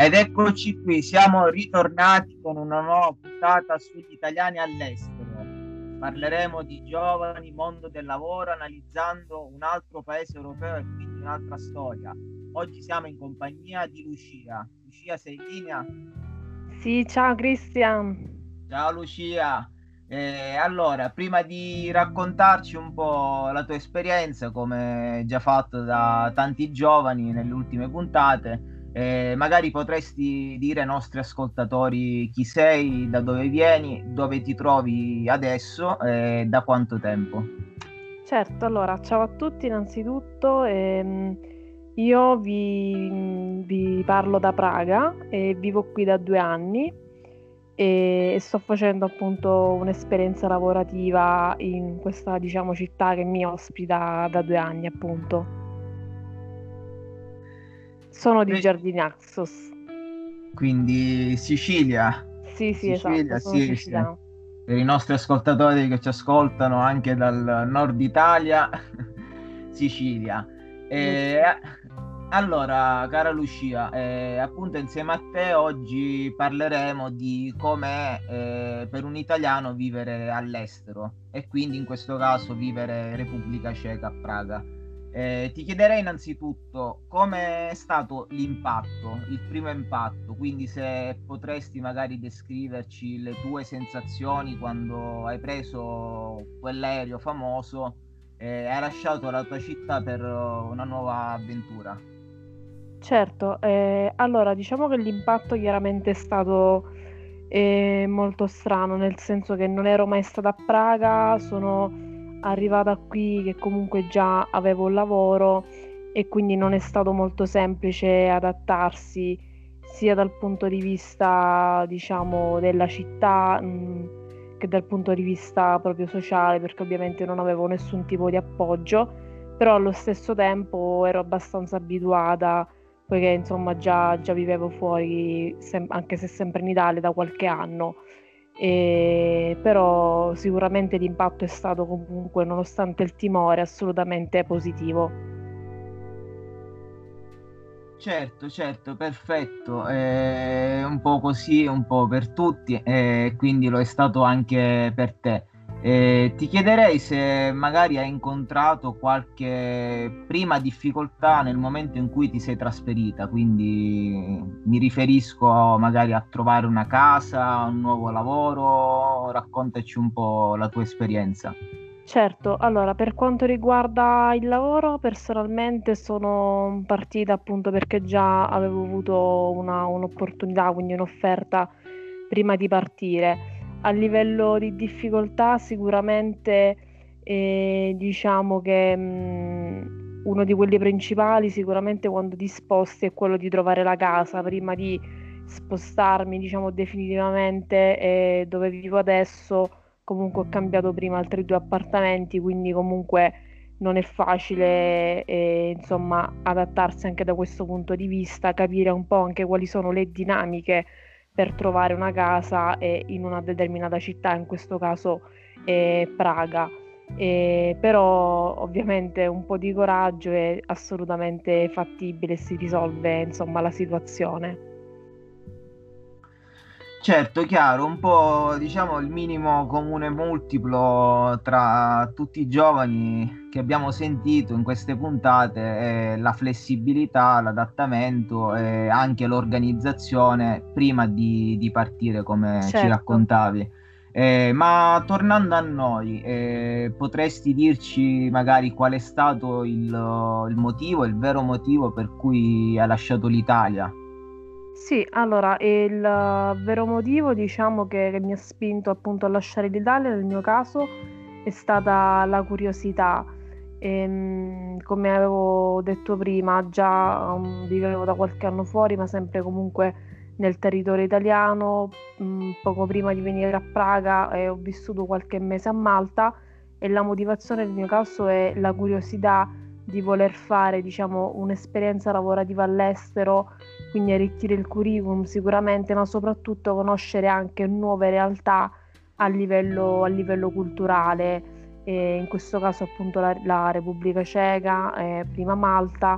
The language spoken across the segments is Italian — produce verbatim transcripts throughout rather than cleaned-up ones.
Ed eccoci qui, siamo ritornati con una nuova puntata sugli italiani all'estero. Parleremo di giovani, mondo del lavoro, analizzando un altro paese europeo e quindi un'altra storia. Oggi siamo in compagnia di Lucia. Lucia, sei in linea? Sì, ciao Christian. Ciao Lucia. Eh, allora, prima di raccontarci un po' la tua esperienza, come già fatto da tanti giovani nelle ultime puntate, eh, magari potresti dire ai nostri ascoltatori chi sei, da dove vieni, dove ti trovi adesso e da quanto tempo. Certo, allora, ciao a tutti innanzitutto. ehm, io vi, vi parlo da Praga e vivo qui da due anni e sto facendo appunto un'esperienza lavorativa in questa, diciamo, città che mi ospita da due anni, appunto. Sono di Pre- Giardinaxos. Quindi Sicilia. Sì, sì, esatto, Sicilia, sono sì, sì. siciliana. Per i nostri ascoltatori che ci ascoltano anche dal nord Italia, Sicilia. E, Giusto. allora, cara Lucia, eh, appunto insieme a te oggi parleremo di com'è eh, per un italiano vivere all'estero e quindi in questo caso vivere in Repubblica Ceca a Praga. Eh, ti chiederei innanzitutto come è stato l'impatto, il primo impatto, quindi se potresti magari descriverci le tue sensazioni quando hai preso quell'aereo famoso e hai lasciato la tua città per uh, una nuova avventura. Certo, eh, allora diciamo che l'impatto chiaramente è stato eh, molto strano, nel senso che non ero mai stata a Praga, sono arrivata qui che comunque già avevo un lavoro e quindi non è stato molto semplice adattarsi sia dal punto di vista, diciamo, della città, mh, che dal punto di vista proprio sociale, perché ovviamente non avevo nessun tipo di appoggio, però allo stesso tempo ero abbastanza abituata poiché insomma già, già vivevo fuori, sem- anche se sempre in Italia, da qualche anno. E, però sicuramente l'impatto è stato comunque, nonostante il timore, assolutamente positivo. Certo, certo, perfetto. È un po' così, un po' per tutti, e quindi lo è stato anche per te. Eh, ti chiederei se magari hai incontrato qualche prima difficoltà nel momento in cui ti sei trasferita, quindi mi riferisco magari a trovare una casa, un nuovo lavoro, raccontaci un po' la tua esperienza. Certo, allora per quanto riguarda il lavoro, personalmente sono partita appunto perché già avevo avuto una- un'opportunità, quindi un'offerta prima di partire. A livello di difficoltà, sicuramente eh, diciamo che mh, uno di quelli principali, sicuramente quando ti sposti, è quello di trovare la casa prima di spostarmi, diciamo definitivamente eh, dove vivo adesso. Comunque ho cambiato prima altri due appartamenti, quindi comunque non è facile, eh, insomma, adattarsi anche da questo punto di vista, capire un po' anche quali sono le dinamiche per trovare una casa eh, in una determinata città, in questo caso eh, Praga. Eh, però ovviamente un po' di coraggio è assolutamente fattibile e si risolve, insomma, la situazione. Certo, chiaro, un po' diciamo il minimo comune multiplo tra tutti i giovani che abbiamo sentito in queste puntate è la flessibilità, l'adattamento e anche l'organizzazione prima di, di partire, come ci Certo. raccontavi. Eh, ma tornando a noi, eh, potresti dirci magari qual è stato il, il motivo, il vero motivo per cui hai lasciato l'Italia? Sì, allora, il eh, vero motivo, diciamo, che, che mi ha spinto appunto a lasciare l'Italia, nel mio caso, è stata la curiosità. Ehm, come avevo detto prima, già um, vivevo da qualche anno fuori, ma sempre comunque nel territorio italiano. Mm, poco prima di venire a Praga, eh, ho vissuto qualche mese a Malta e la motivazione nel mio caso è la curiosità di voler fare, diciamo, un'esperienza lavorativa all'estero, quindi arricchire il curriculum sicuramente, ma soprattutto conoscere anche nuove realtà a livello, a livello culturale, e in questo caso appunto la, la Repubblica Ceca, eh, prima Malta,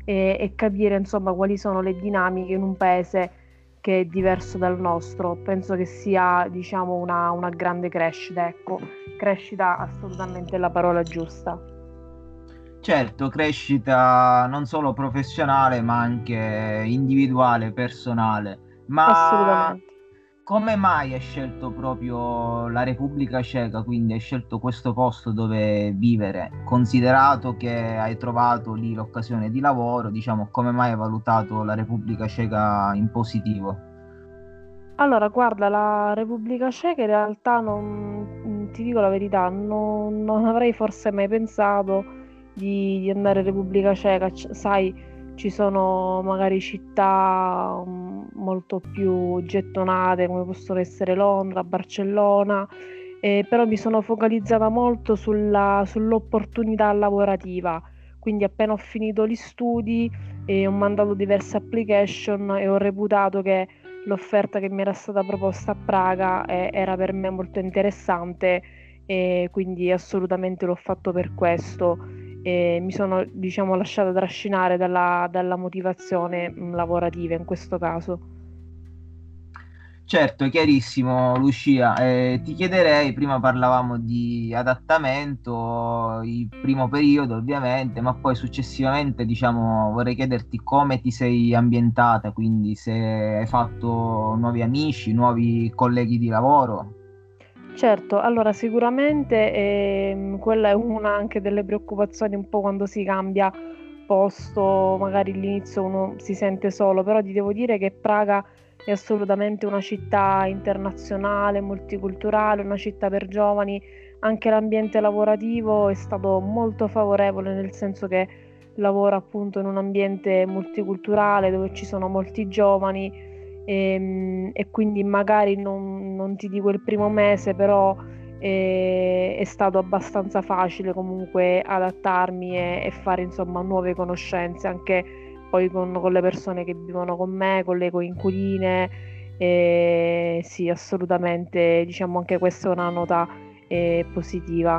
e, e capire insomma quali sono le dinamiche in un paese che è diverso dal nostro. Penso che sia, diciamo, una, una grande crescita, ecco, crescita assolutamente è la parola giusta. Certo, crescita non solo professionale, ma anche individuale, personale. Ma Assolutamente. come mai hai scelto proprio la Repubblica Ceca? Quindi hai scelto questo posto dove vivere, considerato che hai trovato lì l'occasione di lavoro, diciamo, come mai hai valutato la Repubblica Ceca in positivo? Allora, guarda, la Repubblica Ceca in realtà non, mm, ti dico la verità, non, non avrei forse mai pensato di, di andare in Repubblica Ceca. C- sai, ci sono magari città mm, molto più gettonate, come possono essere Londra, Barcellona, eh, però mi sono focalizzata molto sulla- sull'opportunità lavorativa. Quindi appena ho finito gli studi, eh, ho mandato diverse application e ho reputato che l'offerta che mi era stata proposta a Praga eh, era per me molto interessante e quindi assolutamente l'ho fatto per questo. E mi sono, diciamo, lasciata trascinare dalla, dalla motivazione mh, lavorativa in questo caso. Certo, è chiarissimo, Lucia. Eh, ti chiederei, prima parlavamo di adattamento, il primo periodo ovviamente, ma poi successivamente, diciamo, vorrei chiederti come ti sei ambientata, quindi se hai fatto nuovi amici, nuovi colleghi di lavoro. Certo, allora sicuramente ehm, quella è una anche delle preoccupazioni un po' quando si cambia posto, magari all'inizio uno si sente solo, però ti devo dire che Praga è assolutamente una città internazionale, multiculturale, una città per giovani, anche l'ambiente lavorativo è stato molto favorevole, nel senso che lavoro appunto in un ambiente multiculturale dove ci sono molti giovani e, e quindi magari non, non ti dico il primo mese, però eh, è stato abbastanza facile comunque adattarmi e, e fare insomma nuove conoscenze anche poi con, con le persone che vivono con me, con le coinquiline. E sì, assolutamente, diciamo anche questa è una nota eh, positiva.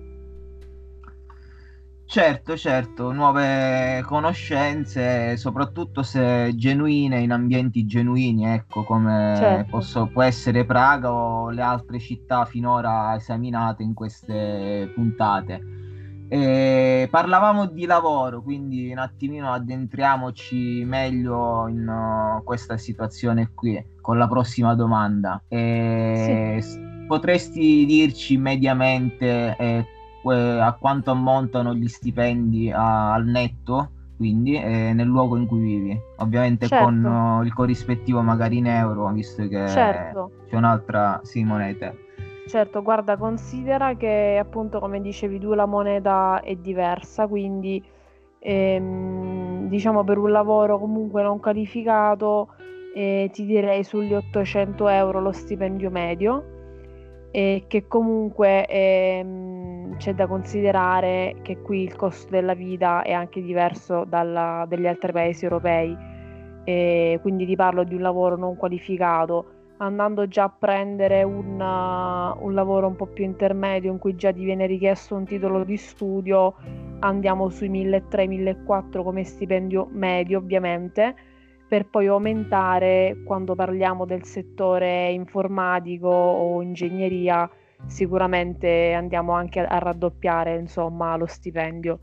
Certo, certo, nuove conoscenze, soprattutto se genuine in ambienti genuini, ecco, come Certo, posso- può essere Praga o le altre città finora esaminate in queste puntate. E parlavamo di lavoro, quindi un attimino addentriamoci meglio in uh, questa situazione qui con la prossima domanda. sì. E s- potresti dirci mediamente eh, que- a quanto ammontano gli stipendi a- al netto, quindi eh, nel luogo in cui vivi, ovviamente con Certo, uh, il corrispettivo magari in euro, visto che certo. c'è un'altra sì, moneta. Certo, guarda, considera che appunto come dicevi tu la moneta è diversa, quindi ehm, diciamo per un lavoro comunque non qualificato eh, ti direi sugli ottocento euro lo stipendio medio e che comunque ehm, c'è da considerare che qui il costo della vita è anche diverso dalla- dagli altri paesi europei, e quindi ti parlo di un lavoro non qualificato andando già a prendere un, uh, un lavoro un po' più intermedio in cui già ti viene richiesto un titolo di studio, andiamo sui milletrecento-millequattrocento come stipendio medio ovviamente, per poi aumentare quando parliamo del settore informatico o ingegneria, sicuramente andiamo anche a, a raddoppiare insomma lo stipendio.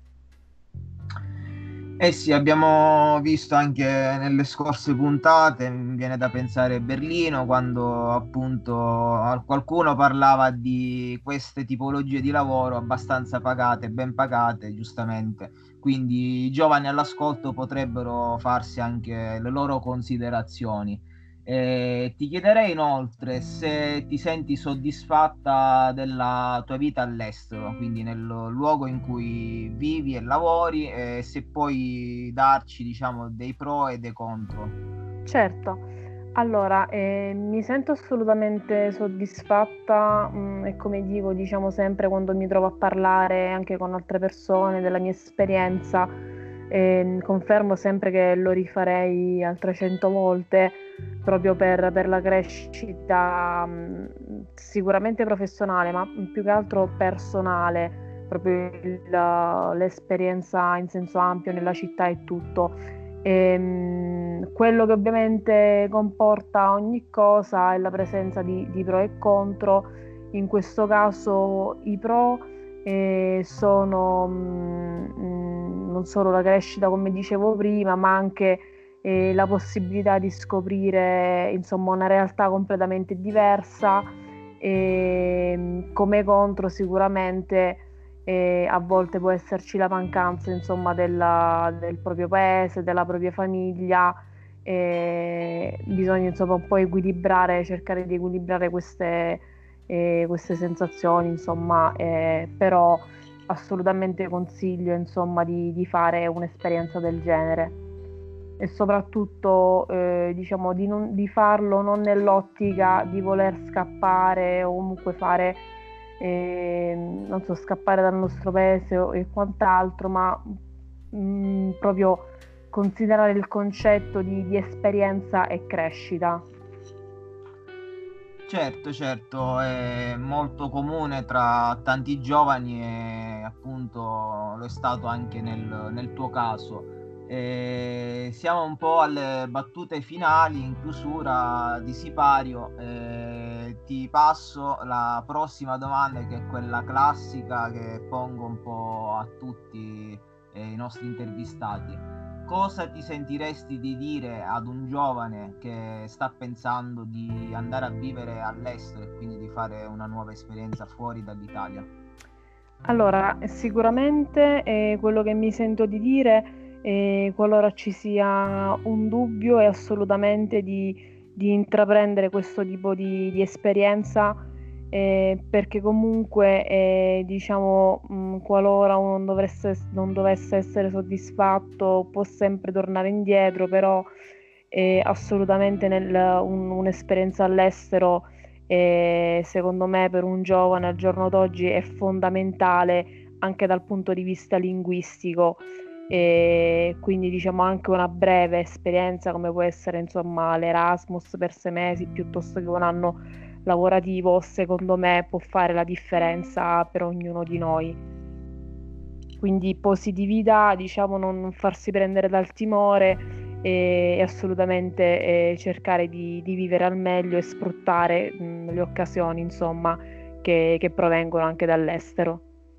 Eh sì, abbiamo visto anche nelle scorse puntate, mi viene da pensare Berlino, quando appunto qualcuno parlava di queste tipologie di lavoro abbastanza pagate, ben pagate, giustamente. Quindi i giovani all'ascolto potrebbero farsi anche le loro considerazioni. Eh, ti chiederei inoltre se ti senti soddisfatta della tua vita all'estero, quindi nel luogo in cui vivi e lavori, e se puoi darci, diciamo, dei pro e dei contro. Certo, allora eh, mi sento assolutamente soddisfatta mm, e come dico, diciamo sempre quando mi trovo a parlare anche con altre persone della mia esperienza, ehm, confermo sempre che lo rifarei altre cento volte proprio per, per la crescita mm, sicuramente professionale, ma più che altro personale. proprio il, l'esperienza in senso ampio nella città e tutto. E, quello che ovviamente comporta ogni cosa è la presenza di, di pro e contro. In questo caso i pro eh, sono mh, non solo la crescita, come dicevo prima, ma anche eh, la possibilità di scoprire insomma una realtà completamente diversa. E, come contro sicuramente e a volte può esserci la mancanza insomma della, del proprio paese, della propria famiglia, e bisogna insomma un po' equilibrare, cercare di equilibrare queste, eh, queste sensazioni, insomma, eh, però assolutamente consiglio insomma di, di fare un'esperienza del genere e soprattutto eh, diciamo di, non, di farlo non nell'ottica di voler scappare o comunque fare e, non so, scappare dal nostro paese e quant'altro, ma mh, proprio considerare il concetto di, di esperienza e crescita. Certo, certo, è molto comune tra tanti giovani e appunto lo è stato anche nel, nel tuo caso. E siamo un po' alle battute finali, in chiusura di Sipario. E ti passo la prossima domanda, che è quella classica che pongo un po' a tutti eh, i nostri intervistati. Cosa ti sentiresti di dire ad un giovane che sta pensando di andare a vivere all'estero e quindi di fare una nuova esperienza fuori dall'Italia? Allora, sicuramente eh, quello che mi sento di dire, eh, qualora ci sia un dubbio, è assolutamente di, di intraprendere questo tipo di, di esperienza, eh, perché comunque, eh, diciamo, mh, qualora uno non dovesse, non dovesse essere soddisfatto, può sempre tornare indietro, però eh, assolutamente nel, un, un'esperienza all'estero e secondo me per un giovane al giorno d'oggi è fondamentale anche dal punto di vista linguistico, e quindi diciamo anche una breve esperienza come può essere insomma l'Erasmus per sei mesi piuttosto che un anno lavorativo, secondo me può fare la differenza per ognuno di noi. Quindi positività, diciamo, non farsi prendere dal timore e assolutamente eh, cercare di, di vivere al meglio e sfruttare mh, le occasioni, insomma, che, che provengono anche dall'estero.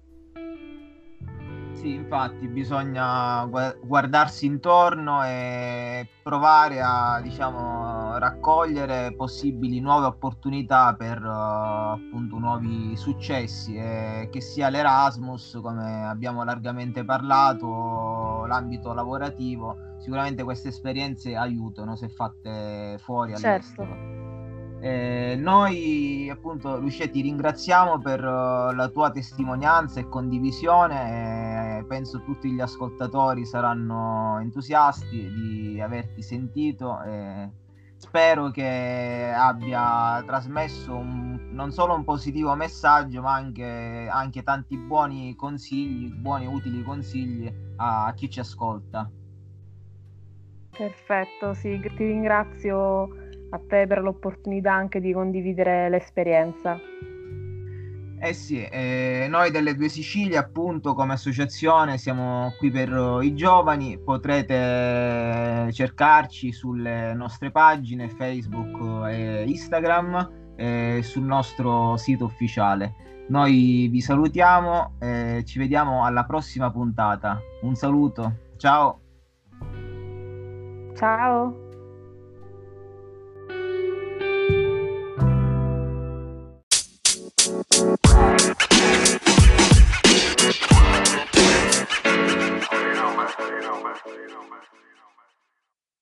Sì, infatti bisogna guardarsi intorno e provare a, diciamo, raccogliere possibili nuove opportunità per uh, appunto nuovi successi, e che sia l'Erasmus, come abbiamo largamente parlato, l'ambito lavorativo. Sicuramente queste esperienze aiutano se fatte fuori all'estero. Certo. Eh, noi appunto, Lucia, ti ringraziamo per uh, la tua testimonianza e condivisione. Eh, penso tutti gli ascoltatori saranno entusiasti di averti sentito. Eh, spero che abbia trasmesso un, non solo un positivo messaggio, ma anche, anche tanti buoni consigli, buoni e utili consigli a, a chi ci ascolta. Perfetto, sì, ti ringrazio a te per l'opportunità anche di condividere l'esperienza. Eh sì, eh, noi delle Due Sicilie appunto come associazione siamo qui per i giovani. Potrete cercarci sulle nostre pagine Facebook e Instagram e sul nostro sito ufficiale. Noi vi salutiamo e ci vediamo alla prossima puntata. Un saluto, ciao! Ciao!